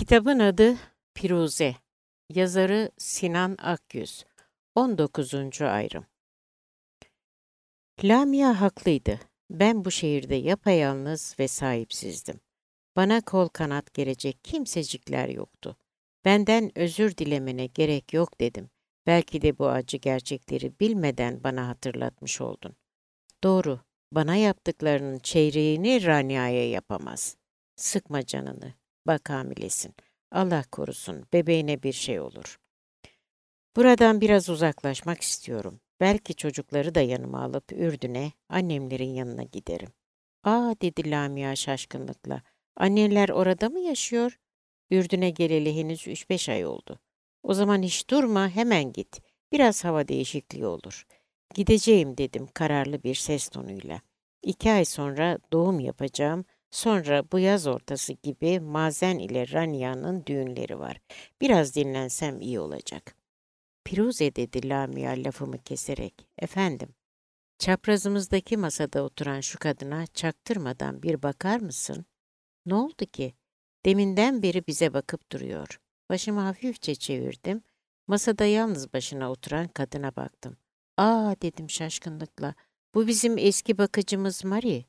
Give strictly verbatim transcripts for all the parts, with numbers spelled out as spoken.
Kitabın adı Firuze. Yazarı Sinan Akyüz. on dokuzuncu ayrım. Lamia haklıydı. Ben bu şehirde yapayalnız ve sahipsizdim. Bana kol kanat gelecek kimsecikler yoktu. Benden özür dilemene gerek yok dedim. Belki de bu acı gerçekleri bilmeden bana hatırlatmış oldun. Doğru, bana yaptıklarının çeyreğini Rania'ya yapamaz. Sıkma canını, bak hamilesin. Allah korusun, bebeğine bir şey olur. Buradan biraz uzaklaşmak istiyorum. Belki çocukları da yanıma alıp Ürdün'e, annemlerin yanına giderim. Aa dedi Lamia şaşkınlıkla. Anneler orada mı yaşıyor? Ürdün'e geleli henüz üç beş ay oldu. O zaman hiç durma, hemen git. Biraz hava değişikliği olur. Gideceğim dedim kararlı bir ses tonuyla. İki ay sonra doğum yapacağım. Sonra bu yaz ortası gibi Mazen ile Rania'nın düğünleri var. Biraz dinlensem iyi olacak. Firuze dedi Lamia lafımı keserek. Efendim, çaprazımızdaki masada oturan şu kadına çaktırmadan bir bakar mısın? Ne oldu ki? Deminden beri bize bakıp duruyor. Başımı hafifçe çevirdim. Masada yalnız başına oturan kadına baktım. Aa dedim şaşkınlıkla. Bu bizim eski bakıcımız Marie.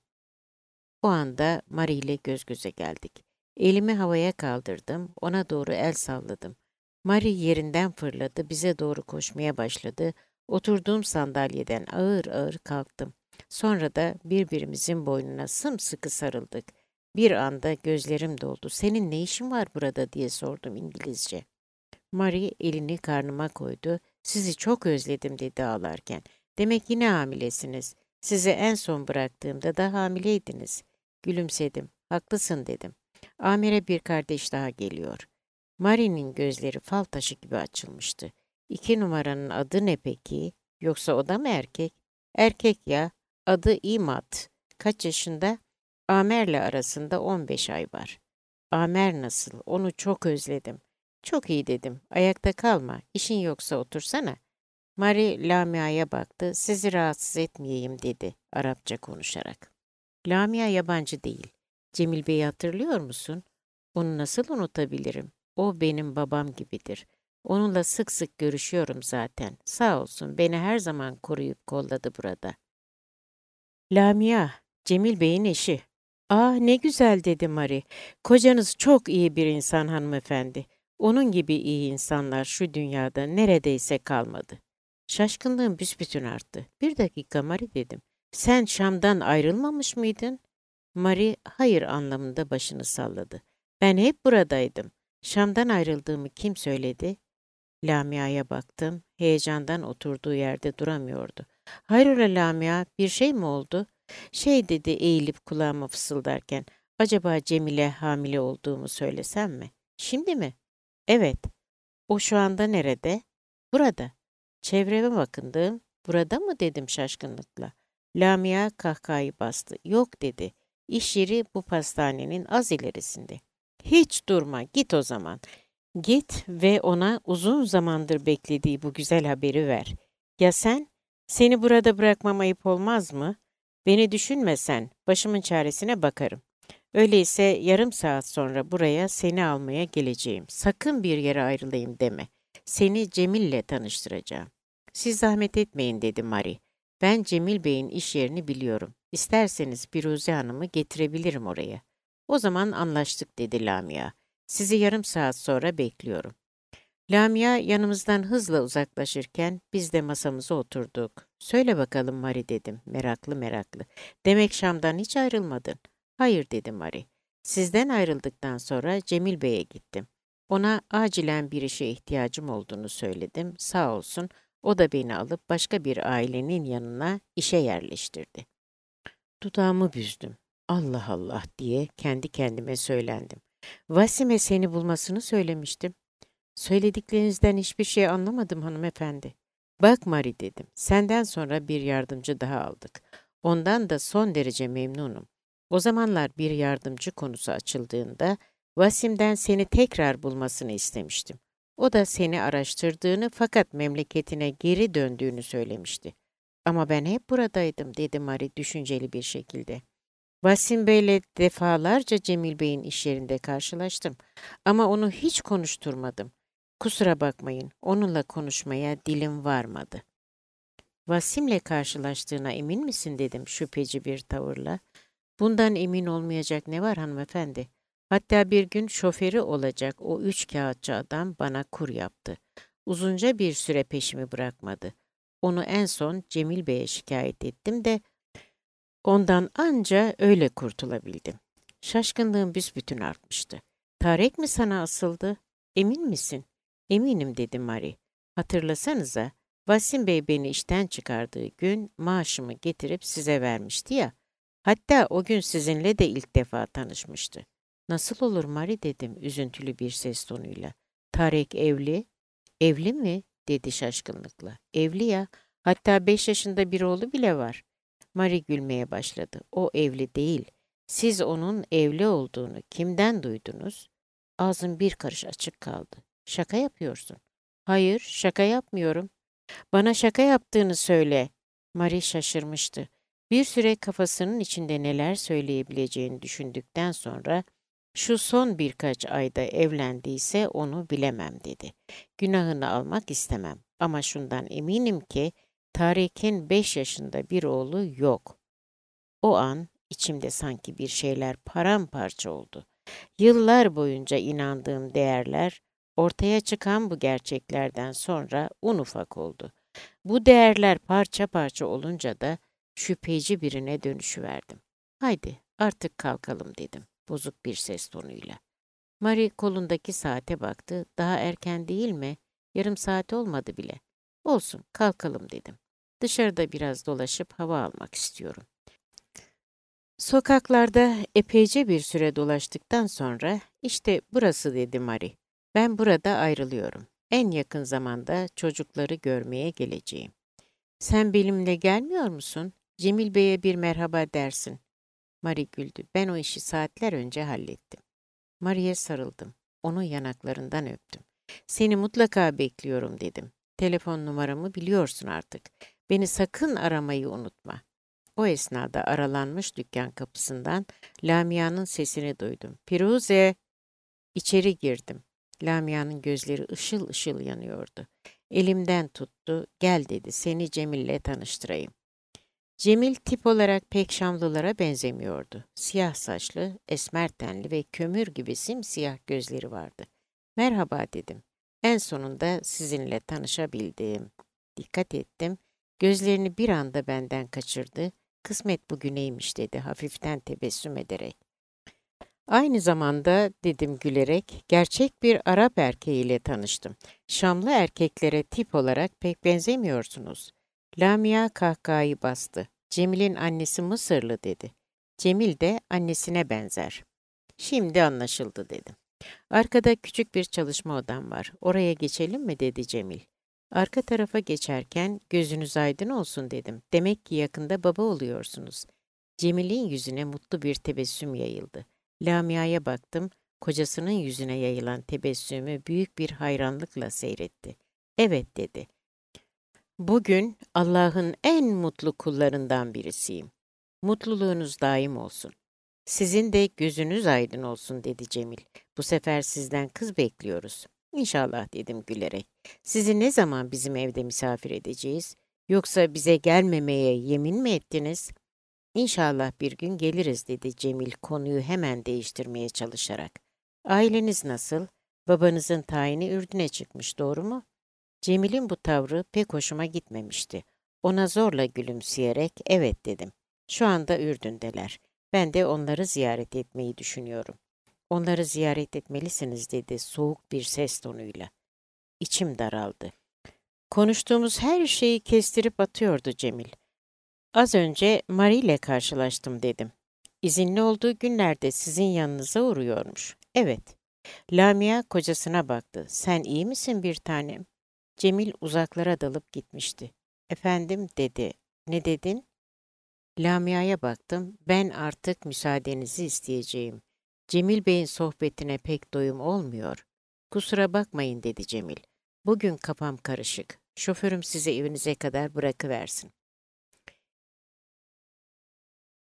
O anda Marie ile göz göze geldik. Elimi havaya kaldırdım, ona doğru el salladım. Marie yerinden fırladı, bize doğru koşmaya başladı. Oturduğum sandalyeden ağır ağır kalktım. Sonra da birbirimizin boynuna sımsıkı sarıldık. Bir anda gözlerim doldu. Senin ne işin var burada diye sordum İngilizce. Marie elini karnıma koydu. Sizi çok özledim dedi ağlarken. Demek yine hamilesiniz. Sizi en son bıraktığımda da hamileydiniz. Gülümsedim. Haklısın dedim. Amir'e bir kardeş daha geliyor. Marie'nin gözleri fal taşı gibi açılmıştı. İki numaranın adı ne peki? Yoksa o da mı erkek? Erkek ya. Adı İmat. Kaç yaşında? Amer'le arasında on beş ay var. Amer nasıl? Onu çok özledim. Çok iyi dedim. Ayakta kalma. İşin yoksa otursana. Marie Lamia'ya baktı. Sizi rahatsız etmeyeyim dedi Arapça konuşarak. Lamia yabancı değil. Cemil Bey'i hatırlıyor musun? Onu nasıl unutabilirim? O benim babam gibidir. Onunla sık sık görüşüyorum zaten. Sağ olsun beni her zaman koruyup kolladı burada. Lamia, Cemil Bey'in eşi. Ah ne güzel dedi Marie. Kocanız çok iyi bir insan hanımefendi. Onun gibi iyi insanlar şu dünyada neredeyse kalmadı. Şaşkınlığım büsbütün arttı. Bir dakika Marie dedim. Sen Şam'dan ayrılmamış mıydın? Marie hayır anlamında başını salladı. Ben hep buradaydım. Şam'dan ayrıldığımı kim söyledi? Lamia'ya baktım. Heyecandan oturduğu yerde duramıyordu. Hayrola Lamia, bir şey mi oldu? Şey dedi eğilip kulağıma fısıldarken. Acaba Cemile hamile olduğumu söylesem mi? Şimdi mi? Evet. O şu anda nerede? Burada. Çevreme bakındım. Burada mı dedim şaşkınlıkla. Lamia kahkahayı bastı. Yok dedi. İş yeri bu pastanenin az ilerisinde. Hiç durma, git o zaman. Git ve ona uzun zamandır beklediği bu güzel haberi ver. Ya sen? Seni burada bırakmam ayıp olmaz mı? Beni düşünmesen, başımın çaresine bakarım. Öyleyse yarım saat sonra buraya seni almaya geleceğim. Sakın bir yere ayrılayım deme. Seni Cemil'le tanıştıracağım. Siz zahmet etmeyin dedi Marie. Ben Cemil Bey'in iş yerini biliyorum. İsterseniz Firuze Hanım'ı getirebilirim oraya. O zaman anlaştık dedi Lamia. Sizi yarım saat sonra bekliyorum. Lamia yanımızdan hızla uzaklaşırken biz de masamıza oturduk. Söyle bakalım Marie dedim meraklı meraklı. Demek Şam'dan hiç ayrılmadın. Hayır dedi Marie. Sizden ayrıldıktan sonra Cemil Bey'e gittim. Ona acilen bir işe ihtiyacım olduğunu söyledim. Sağ olsun o da beni alıp başka bir ailenin yanına işe yerleştirdi. Dudağımı büzdüm. Allah Allah diye kendi kendime söylendim. Vasim'e seni bulmasını söylemiştim. Söylediklerinizden hiçbir şey anlamadım hanımefendi. Bak Marie dedim. Senden sonra bir yardımcı daha aldık. Ondan da son derece memnunum. O zamanlar bir yardımcı konusu açıldığında Vasim'den seni tekrar bulmasını istemiştim. O da seni araştırdığını fakat memleketine geri döndüğünü söylemişti. Ama ben hep buradaydım dedi Marie düşünceli bir şekilde. Vasim Bey'le defalarca Cemil Bey'in iş yerinde karşılaştım ama onu hiç konuşturmadım. Kusura bakmayın, onunla konuşmaya dilim varmadı. Vasim'le karşılaştığına emin misin dedim şüpheci bir tavırla. Bundan emin olmayacak ne var hanımefendi? Hatta bir gün şoförü olacak o üç kağıtçı adam bana kur yaptı. Uzunca bir süre peşimi bırakmadı. Onu en son Cemil Bey'e şikayet ettim de ondan anca öyle kurtulabildim. Şaşkınlığım büsbütün artmıştı. Tarık mi sana asıldı? Emin misin? Eminim dedi Mari. Hatırlasanıza, Vasim Bey beni işten çıkardığı gün maaşımı getirip size vermişti ya. Hatta o gün sizinle de ilk defa tanışmıştı. Nasıl olur Mari dedim üzüntülü bir ses tonuyla. Tarık evli. Evli mi? Dedi şaşkınlıkla. Evli ya. Hatta beş yaşında bir oğlu bile var. Mary gülmeye başladı. O evli değil. Siz onun evli olduğunu kimden duydunuz? Ağzım bir karış açık kaldı. Şaka yapıyorsun. Hayır, şaka yapmıyorum. Bana şaka yaptığını söyle. Mary şaşırmıştı. Bir süre kafasının içinde neler söyleyebileceğini düşündükten sonra şu son birkaç ayda evlendiyse onu bilemem dedi. Günahını almak istemem ama şundan eminim ki Tarık'ın beş yaşında bir oğlu yok. O an içimde sanki bir şeyler paramparça oldu. Yıllar boyunca inandığım değerler ortaya çıkan bu gerçeklerden sonra un ufak oldu. Bu değerler parça parça olunca da şüpheci birine dönüşüverdim. Haydi artık kalkalım dedim bozuk bir ses tonuyla. Marie kolundaki saate baktı. Daha erken değil mi? Yarım saat olmadı bile. Olsun, kalkalım dedim. Dışarıda biraz dolaşıp hava almak istiyorum. Sokaklarda epeyce bir süre dolaştıktan sonra, işte burası dedi Marie. Ben burada ayrılıyorum. En yakın zamanda çocukları görmeye geleceğim. Sen benimle gelmiyor musun? Cemil Bey'e bir merhaba dersin. Marie güldü. Ben o işi saatler önce hallettim. Marie'ye sarıldım. Onun yanaklarından öptüm. Seni mutlaka bekliyorum dedim. Telefon numaramı biliyorsun artık. Beni sakın aramayı unutma. O esnada aralanmış dükkan kapısından Lamia'nın sesini duydum. Firuze! İçeri girdim. Lamia'nın gözleri ışıl ışıl yanıyordu. Elimden tuttu. Gel dedi. Seni Cemil'le tanıştırayım. Cemil tip olarak pek Şamlılara benzemiyordu. Siyah saçlı, esmer tenli ve kömür gibi simsiyah gözleri vardı. Merhaba dedim. En sonunda sizinle tanışabildim. Dikkat ettim. Gözlerini bir anda benden kaçırdı. Kısmet bugüneymiş dedi hafiften tebessüm ederek. Aynı zamanda dedim gülerek gerçek bir Arap erkeğiyle tanıştım. Şamlı erkeklere tip olarak pek benzemiyorsunuz. Lamia kahkahayı bastı. Cemil'in annesi Mısırlı dedi. Cemil de annesine benzer. Şimdi anlaşıldı dedim. Arkada küçük bir çalışma odam var. Oraya geçelim mi dedi Cemil. Arka tarafa geçerken gözünüz aydın olsun dedim. Demek ki yakında baba oluyorsunuz. Cemil'in yüzüne mutlu bir tebessüm yayıldı. Lamia'ya baktım. Kocasının yüzüne yayılan tebessümü büyük bir hayranlıkla seyretti. Evet dedi. Bugün Allah'ın en mutlu kullarından birisiyim. Mutluluğunuz daim olsun. Sizin de gözünüz aydın olsun dedi Cemil. Bu sefer sizden kız bekliyoruz. İnşallah dedim gülerek. Sizi ne zaman bizim evde misafir edeceğiz? Yoksa bize gelmemeye yemin mi ettiniz? İnşallah bir gün geliriz dedi Cemil konuyu hemen değiştirmeye çalışarak. Aileniz nasıl? Babanızın tayini Ürdün'e çıkmış doğru mu? Cemil'in bu tavrı pek hoşuma gitmemişti. Ona zorla gülümseyerek evet dedim. Şu anda Ürdün'deler. Ben de onları ziyaret etmeyi düşünüyorum. Onları ziyaret etmelisiniz dedi soğuk bir ses tonuyla. İçim daraldı. Konuştuğumuz her şeyi kestirip atıyordu Cemil. Az önce Marie ile karşılaştım dedim. İzinli olduğu günlerde sizin yanınıza uğruyormuş. Evet. Lamia kocasına baktı. Sen iyi misin bir tanem? Cemil uzaklara dalıp gitmişti. Efendim dedi. Ne dedin? Lamia'ya baktım. Ben artık müsaadenizi isteyeceğim. Cemil Bey'in sohbetine pek doyum olmuyor. Kusura bakmayın dedi Cemil. Bugün kafam karışık. Şoförüm sizi evinize kadar bırakıversin.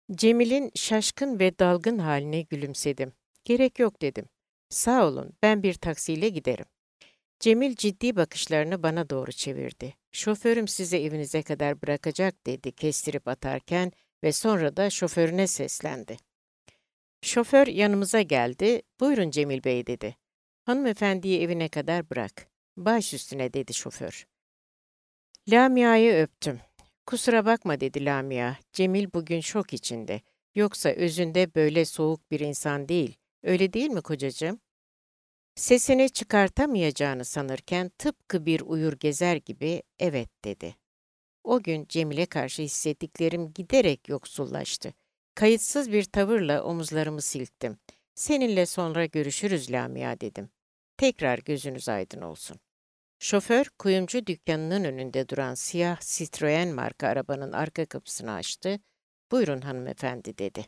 Cemil'in şaşkın ve dalgın haline gülümsedim. Gerek yok dedim. Sağ olun, ben bir taksiyle giderim. Cemil ciddi bakışlarını bana doğru çevirdi. Şoförüm sizi evinize kadar bırakacak dedi kestirip atarken ve sonra da şoförüne seslendi. Şoför yanımıza geldi. Buyurun Cemil Bey dedi. Hanımefendiyi evine kadar bırak. Baş üstüne dedi şoför. Lamia'yı öptüm. Kusura bakma dedi Lamia. Cemil bugün şok içinde. Yoksa özünde böyle soğuk bir insan değil. Öyle değil mi kocacığım? Sesini çıkartamayacağını sanırken tıpkı bir uyur gezer gibi evet dedi. O gün Cemil'e karşı hissettiklerim giderek yoksullaştı. Kayıtsız bir tavırla omuzlarımı silktim. Seninle sonra görüşürüz Lamia dedim. Tekrar gözünüz aydın olsun. Şoför, kuyumcu dükkanının önünde duran siyah Citroen marka arabanın arka kapısını açtı. Buyurun hanımefendi dedi.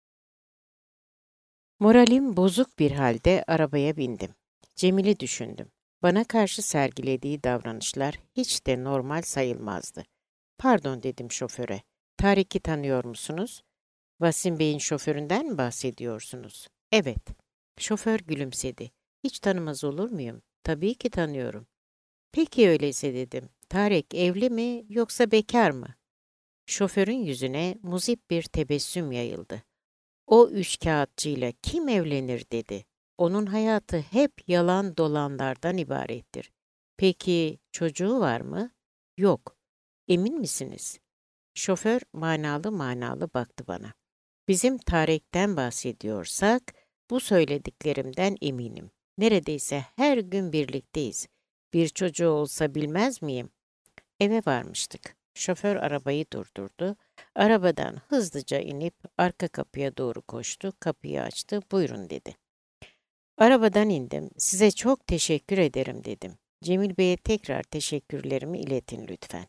Moralim bozuk bir halde arabaya bindim. Cemil'i düşündüm. Bana karşı sergilediği davranışlar hiç de normal sayılmazdı. Pardon dedim şoföre. Tarik'i tanıyor musunuz? Vasim Bey'in şoföründen mi bahsediyorsunuz? Evet. Şoför gülümsedi. Hiç tanımaz olur muyum? Tabii ki tanıyorum. Peki öyleyse dedim. Tarık evli mi yoksa bekar mı? Şoförün yüzüne muzip bir tebessüm yayıldı. O üçkağıtçıyla kim evlenir dedi. Onun hayatı hep yalan dolanlardan ibarettir. Peki çocuğu var mı? Yok. Emin misiniz? Şoför manalı manalı baktı bana. Bizim Tarek'ten bahsediyorsak bu söylediklerimden eminim. Neredeyse her gün birlikteyiz. Bir çocuğu olsa bilmez miyim? Eve varmıştık. Şoför arabayı durdurdu. Arabadan hızlıca inip arka kapıya doğru koştu. Kapıyı açtı. Buyurun dedi. Arabadan indim. Size çok teşekkür ederim dedim. Cemil Bey'e tekrar teşekkürlerimi iletin lütfen.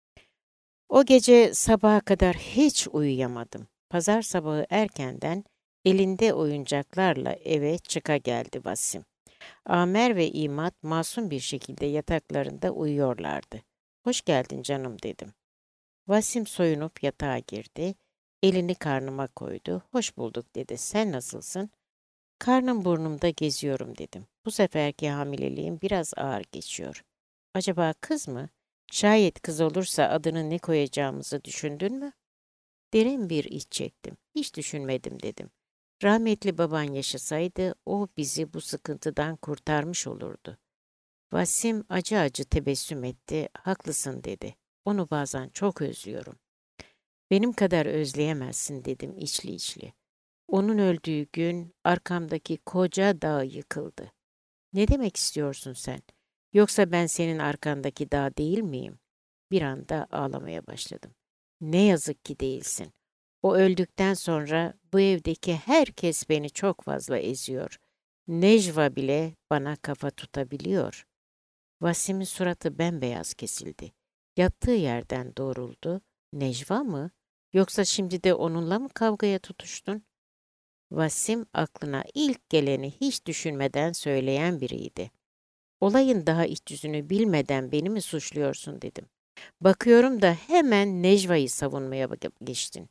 O gece sabaha kadar hiç uyuyamadım. Pazar sabahı erkenden elinde oyuncaklarla eve çıka geldi Vasim. Amer ve İmat masum bir şekilde yataklarında uyuyorlardı. Hoş geldin canım dedim. Vasim soyunup yatağa girdi. Elini karnıma koydu. Hoş bulduk dedi. Sen nasılsın? Karnım burnumda geziyorum dedim. Bu seferki hamileliğim biraz ağır geçiyor. Acaba kız mı? Şayet kız olursa adını ne koyacağımızı düşündün mü? Derin bir iç çektim. Hiç düşünmedim dedim. Rahmetli baban yaşasaydı o bizi bu sıkıntıdan kurtarmış olurdu. Vasim acı acı tebessüm etti. Haklısın dedi. Onu bazen çok özlüyorum. Benim kadar özleyemezsin dedim içli içli. Onun öldüğü gün arkamdaki koca dağ yıkıldı. Ne demek istiyorsun sen? Yoksa ben senin arkandaki dağ değil miyim? Bir anda ağlamaya başladım. Ne yazık ki değilsin. O öldükten sonra bu evdeki herkes beni çok fazla eziyor. Necva bile bana kafa tutabiliyor. Vasim'in suratı bembeyaz kesildi. Yattığı yerden doğruldu. Necva mı? Yoksa şimdi de onunla mı kavgaya tutuştun? Vasim aklına ilk geleni hiç düşünmeden söyleyen biriydi. Olayın daha iç yüzünü bilmeden beni mi suçluyorsun dedim. Bakıyorum da hemen Necva'yı savunmaya bak- geçtin.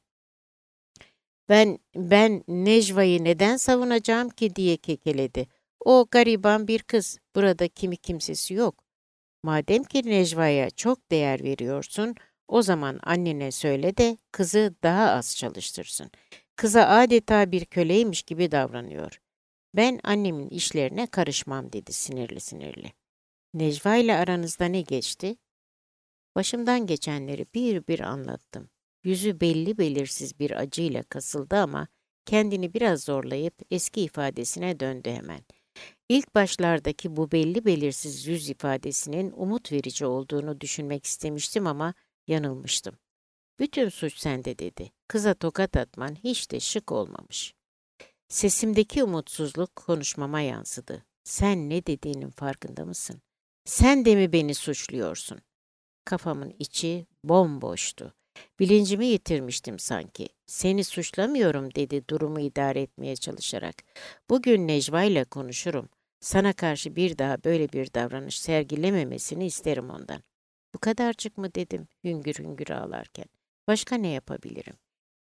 Ben, ben Necva'yı neden savunacağım ki diye kekeledi. O gariban bir kız, burada kimi kimsesi yok. Madem ki Necva'ya çok değer veriyorsun, o zaman annene söyle de kızı daha az çalıştırsın. Kıza adeta bir köleymiş gibi davranıyor. Ben annemin işlerine karışmam dedi sinirli sinirli. Necva ile aranızda ne geçti? Başımdan geçenleri bir bir anlattım. Yüzü belli belirsiz bir acıyla kasıldı ama kendini biraz zorlayıp eski ifadesine döndü hemen. İlk başlardaki bu belli belirsiz yüz ifadesinin umut verici olduğunu düşünmek istemiştim ama yanılmıştım. Bütün suç sende dedi. Kıza tokat atman hiç de şık olmamış. Sesimdeki umutsuzluk konuşmama yansıdı. Sen ne dediğinin farkında mısın? Sen de mi beni suçluyorsun? Kafamın içi bomboştu. Bilincimi yitirmiştim sanki. Seni suçlamıyorum dedi durumu idare etmeye çalışarak. Bugün Necva ile konuşurum. Sana karşı bir daha böyle bir davranış sergilememesini isterim ondan. Bu kadarcık mı dedim hüngür hüngür ağlarken. Başka ne yapabilirim?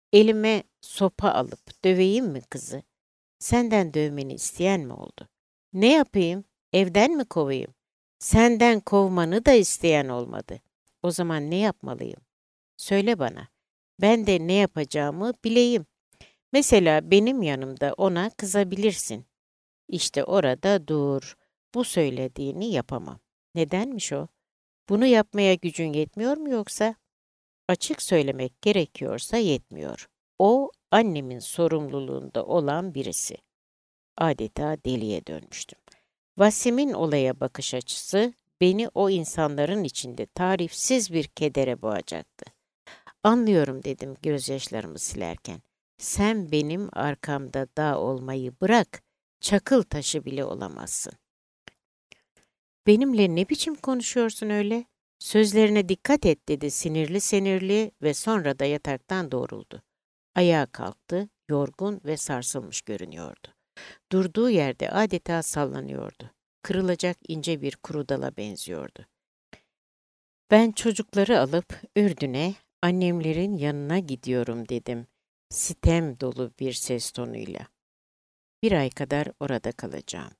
Elime sopa alıp döveyim mi kızı? Senden dövmeni isteyen mi oldu? Ne yapayım? Evden mi kovayım? Senden kovmanı da isteyen olmadı. O zaman ne yapmalıyım? Söyle bana. Ben de ne yapacağımı bileyim. Mesela benim yanımda ona kızabilirsin. İşte orada dur. Bu söylediğini yapamam. Nedenmiş o? Bunu yapmaya gücün yetmiyor mu yoksa? Açık söylemek gerekiyorsa yetmiyor. O annemin sorumluluğunda olan birisi. Adeta deliye dönmüştüm. Vasim'in olaya bakış açısı beni o insanların içinde tarifsiz bir kedere boğacaktı. Anlıyorum dedim gözyaşlarımı silerken. Sen benim arkamda dağ olmayı bırak, çakıl taşı bile olamazsın. Benimle ne biçim konuşuyorsun öyle? Sözlerine dikkat et dedi sinirli sinirli ve sonra da yataktan doğruldu. Ayağa kalktı, yorgun ve sarsılmış görünüyordu. Durduğu yerde adeta sallanıyordu. Kırılacak ince bir kuru dala benziyordu. Ben çocukları alıp Ürdün'e, annemlerin yanına gidiyorum dedim. Sitem dolu bir ses tonuyla. Bir ay kadar orada kalacağım.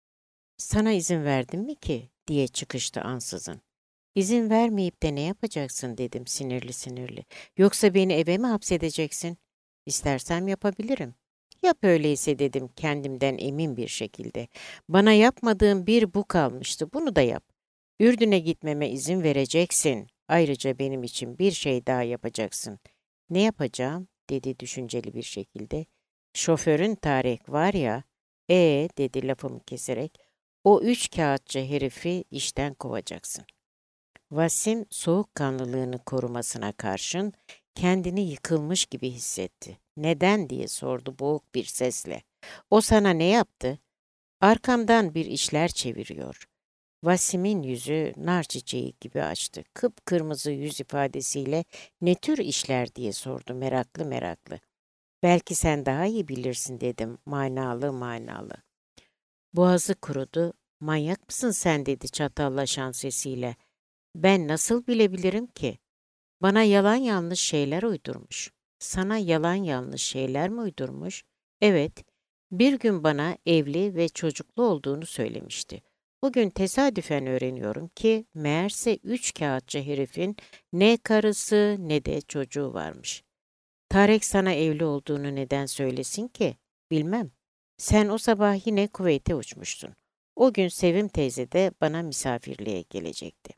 Sana izin verdim mi ki? Diye çıkıştı ansızın. İzin vermeyip de ne yapacaksın dedim sinirli sinirli. Yoksa beni eve mi hapsedeceksin? İstersem yapabilirim. Yap öyleyse dedim kendimden emin bir şekilde. Bana yapmadığım bir bu kalmıştı, bunu da yap. Ürdün'e gitmeme izin vereceksin. Ayrıca benim için bir şey daha yapacaksın. Ne yapacağım? Dedi düşünceli bir şekilde. Şoförün Tarık var ya, ee dedi lafımı keserek, o üç kağıtçı herifi işten kovacaksın. Vasim soğukkanlılığını korumasına karşın kendini yıkılmış gibi hissetti. Neden diye sordu boğuk bir sesle. O sana ne yaptı? Arkamdan bir işler çeviriyor. Vasim'in yüzü nar çiçeği gibi açtı. Kıpkırmızı yüz ifadesiyle ne tür işler diye sordu meraklı meraklı. Belki sen daha iyi bilirsin dedim manalı manalı. Boğazı kurudu. Manyak mısın sen dedi çatallaşan sesiyle. Ben nasıl bilebilirim ki? Bana yalan yanlış şeyler uydurmuş. Sana yalan yanlış şeyler mi uydurmuş? Evet, bir gün bana evli ve çocuklu olduğunu söylemişti. Bugün tesadüfen öğreniyorum ki meğerse üç kağıtçı herifin ne karısı ne de çocuğu varmış. Tarık sana evli olduğunu neden söylesin ki? Bilmem. Sen o sabah yine Kuveyt'e uçmuştun. O gün Sevim teyze de bana misafirliğe gelecekti.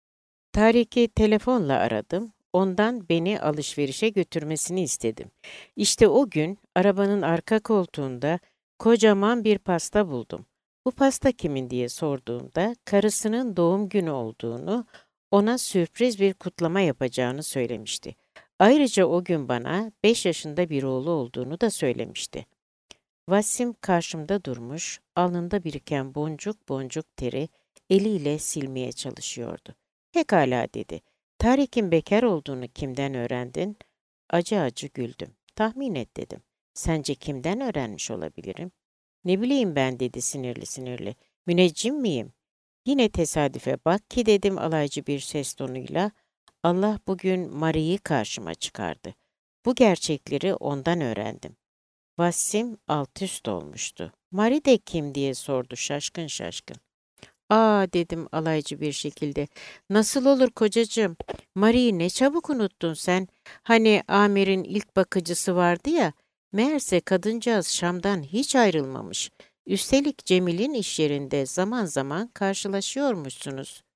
Tarık'ı telefonla aradım. Ondan beni alışverişe götürmesini istedim. İşte o gün arabanın arka koltuğunda kocaman bir pasta buldum. Bu pasta kimin diye sorduğumda karısının doğum günü olduğunu, ona sürpriz bir kutlama yapacağını söylemişti. Ayrıca o gün bana beş yaşında bir oğlu olduğunu da söylemişti. Vasim karşımda durmuş, alnında biriken boncuk boncuk teri eliyle silmeye çalışıyordu. Pekala dedi. Tarık'ın bekar olduğunu kimden öğrendin? Acı acı güldüm. Tahmin et dedim. Sence kimden öğrenmiş olabilirim? Ne bileyim ben dedi sinirli sinirli. Müneccim miyim? Yine tesadüfe bak ki dedim alaycı bir ses tonuyla. Allah bugün Mari'yi karşıma çıkardı. Bu gerçekleri ondan öğrendim. Vassim alt üst olmuştu. Mari de kim diye sordu şaşkın şaşkın. Aa dedim alaycı bir şekilde. Nasıl olur kocacığım? Mari'yi ne çabuk unuttun sen. Hani Amir'in ilk bakıcısı vardı ya. Meğerse kadıncağız Şam'dan hiç ayrılmamış. Üstelik Cemil'in iş yerinde zaman zaman karşılaşıyormuşsunuz.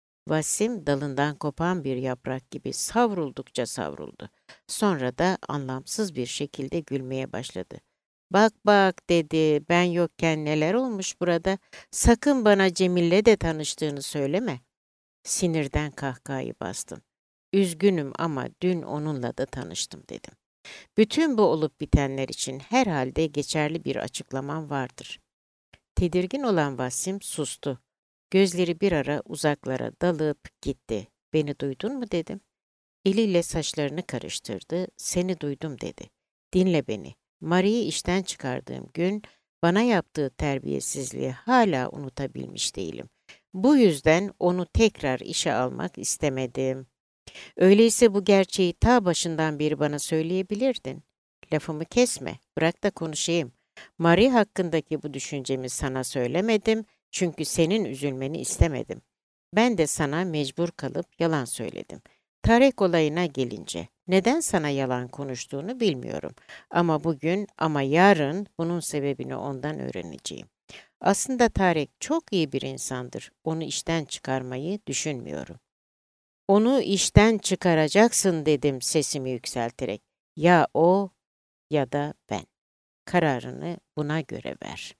Vasim dalından kopan bir yaprak gibi savruldukça savruldu. Sonra da anlamsız bir şekilde gülmeye başladı. Bak bak dedi, ben yokken neler olmuş burada. Sakın bana Cemil'le de tanıştığını söyleme. Sinirden kahkahayı bastım. Üzgünüm ama dün onunla da tanıştım dedim. Bütün bu olup bitenler için herhalde geçerli bir açıklamam vardır. Tedirgin olan Vasim sustu. Gözleri bir ara uzaklara dalıp gitti. Beni duydun mu dedim. Eliyle saçlarını karıştırdı. Seni duydum dedi. Dinle beni. Mari'yi işten çıkardığım gün bana yaptığı terbiyesizliği hala unutabilmiş değilim. Bu yüzden onu tekrar işe almak istemedim. Öyleyse bu gerçeği ta başından beri bana söyleyebilirdin. Lafımı kesme, bırak da konuşayım. Marie hakkındaki bu düşüncemi sana söylemedim çünkü senin üzülmeni istemedim. Ben de sana mecbur kalıp yalan söyledim. Tarek olayına gelince, neden sana yalan konuştuğunu bilmiyorum. Ama bugün ama yarın bunun sebebini ondan öğreneceğim. Aslında Tarek çok iyi bir insandır. Onu işten çıkarmayı düşünmüyorum. Onu işten çıkaracaksın dedim sesimi yükselterek. Ya o ya da ben. Kararını buna göre ver.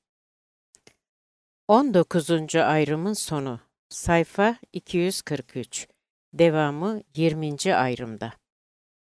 on dokuzuncu ayrımın sonu. Sayfa iki yüz kırk üç. Devamı yirminci ayrımda.